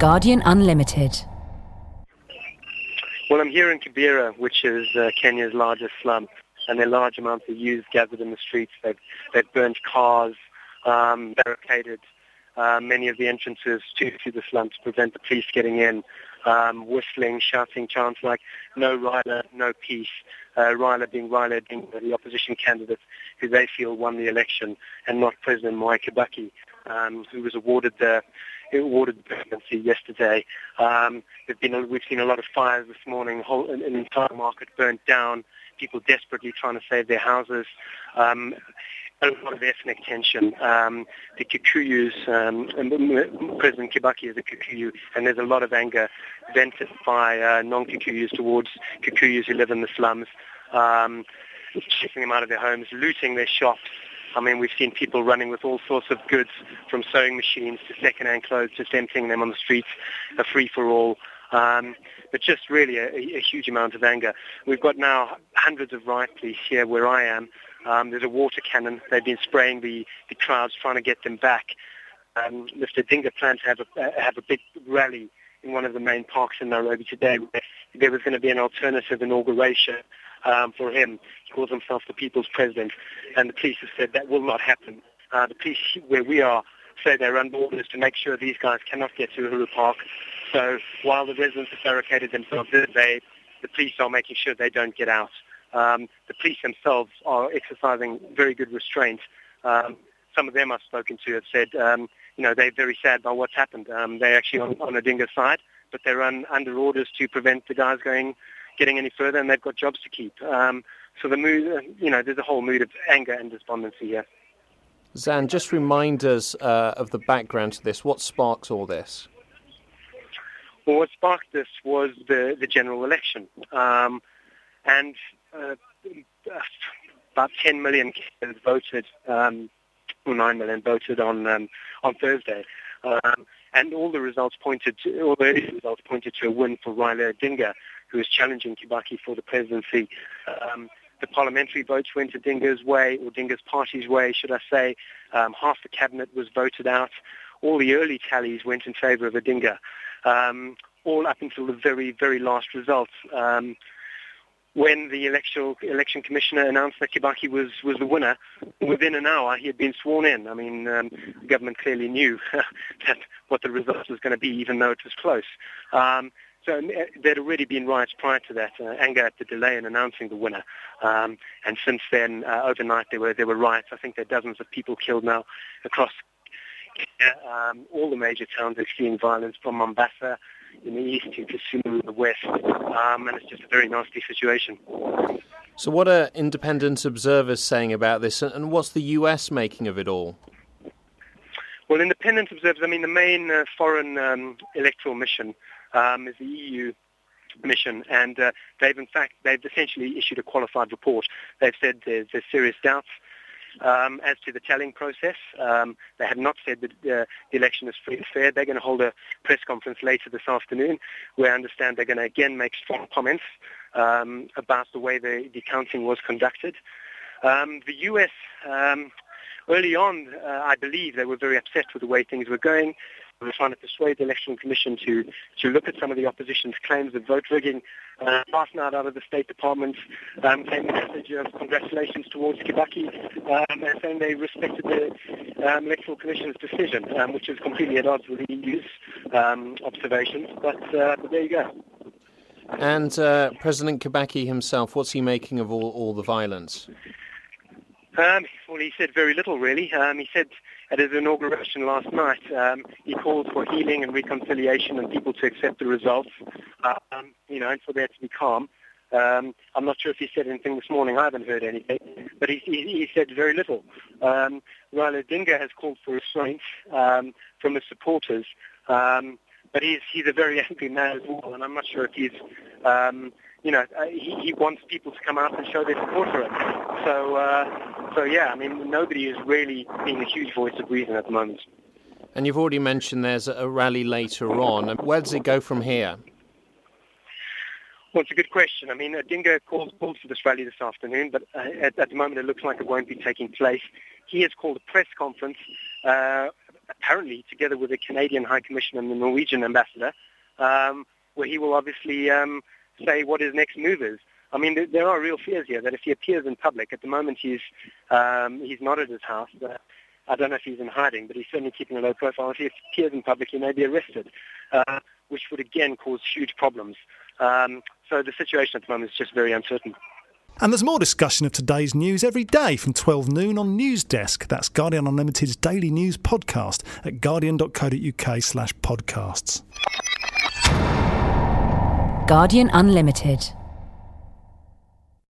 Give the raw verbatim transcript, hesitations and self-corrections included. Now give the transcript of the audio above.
Guardian Unlimited. Well, I'm here in Kibera, which is uh, Kenya's largest slum, and there are large amounts of youth gathered in the streets. They've, they've burnt cars, um, barricaded uh, many of the entrances to, to the slum to prevent the police getting in, um, whistling, shouting chants like "No Raila, no peace." Uh, Raila being Raila Odinga, the opposition candidate who they feel won the election, and not President Mwai Kibaki, um, who was awarded the awarded the presidency yesterday. Um, there've been a, we've seen a lot of fires this morning. Whole, an, an entire market burnt down. People desperately trying to save their houses. Um, a lot of ethnic tension. Um, the Kikuyus, um, and President Kibaki is a Kikuyu, and there's a lot of anger vented by uh, non-Kikuyus towards Kikuyus who live in the slums, um, chasing them out of their homes, looting their shops. I mean, we've seen people running with all sorts of goods, from sewing machines to second-hand clothes, just emptying them on the streets, a free-for-all. Um, but just really a, a huge amount of anger. We've got now hundreds of riot police here where I am. Um, there's a water cannon. They've been spraying the, the crowds, trying to get them back. Um, Mister Odinga planned to have a, uh, have a big rally in one of the main parks in Nairobi today. Where there was going to be an alternative inauguration um, for him. He calls himself the People's President, and the police have said that will not happen. Uh, the police where we are say they're under orders to make sure these guys cannot get to Uhuru Park. So while the residents have barricaded themselves this day, the police are making sure they don't get out. Um, the police themselves are exercising very good restraint. Um, some of them I've spoken to have said, um, you know, they're very sad by what's happened. Um, they're actually on, on Odinga's side, but they're un, under orders to prevent the guys going, getting any further, and they've got jobs to keep. Um, so the mood, uh, you know, there's a whole mood of anger and despondency here. Zan, just remind us uh, of the background to this. What sparks all this? Well, what sparked this was the, the general election. Um, and uh, about ten million kids voted, um, or nine million voted on um, on Thursday. Um, and all the results pointed to, all the results pointed to a win for Raila Odinga, who is challenging Kibaki for the presidency. Um, the parliamentary votes went Odinga's way, or Odinga's party's way, should I say. Um, half the cabinet was voted out. All the early tallies went in favour of Odinga, um, all up until the very, very last results. Um, when the election, election commissioner announced that Kibaki was, was the winner, within an hour he had been sworn in. I mean, um, the government clearly knew that what the result was going to be, even though it was close. Um, so there'd already been riots prior to that, uh, anger at the delay in announcing the winner. Um, and since then, uh, overnight, there were there were riots. I think there are dozens of people killed now across um, all the major towns are seeing violence, from Mombasa in the east to Kisumu in the west, um, and it's just a very nasty situation. So what are independent observers saying about this, and what's the U S making of it all? Well, independent observers, I mean, the main uh, foreign um, electoral mission um, is the E U mission, and uh, they've, in fact, they've essentially issued a qualified report. They've said there's, there's serious doubts Um, as to the tallying process. Um, they have not said that uh, the election is free and fair. They're going to hold a press conference later this afternoon where I understand they're going to again make strong comments um, about the way the, the counting was conducted. Um, the U S, um, early on, uh, I believe they were very upset with the way things were going. They were trying to persuade the Election Commission to, to look at some of the opposition's claims of vote rigging. Uh, last night out of the State Department um, came a message of congratulations towards Kibaki, um, and saying they respected the um, Electoral Commission's decision, um, which is completely at odds with the E U's um, observations. But, uh, but there you go. And uh, President Kibaki himself, what's he making of all, all the violence? Um, well, he said very little, really. Um, he said at his inauguration last night, um, he called for healing and reconciliation and people to accept the results, um, you know, and for there to be calm. Um, I'm not sure if he said anything this morning. I haven't heard anything. But he, he, he said very little. Um, Raila Odinga has called for restraint um, from his supporters. Um, but he's, he's a very angry man as well, and I'm not sure if he's... Um, You know, uh, he, he wants people to come out and show their support for him. So, uh, so yeah, I mean, nobody is really being a huge voice of reason at the moment. And you've already mentioned there's a rally later on. Where does it go from here? Well, it's a good question. I mean, Odinga called, called for this rally this afternoon, but uh, at, at the moment it looks like it won't be taking place. He has called a press conference uh, apparently together with the Canadian High Commissioner and the Norwegian ambassador, um, where he will obviously um, say what his next move is. I mean, there, there are real fears here that if he appears in public, at the moment he's um, he's not at his house. Uh, I don't know if he's in hiding, but he's certainly keeping a low profile. If he appears in public, he may be arrested, uh, which would again cause huge problems. Um, so the situation at the moment is just very uncertain. And there's more discussion of today's news every day from twelve noon on Newsdesk. That's Guardian Unlimited's daily news podcast at guardian.co.uk slash podcasts. Guardian Unlimited.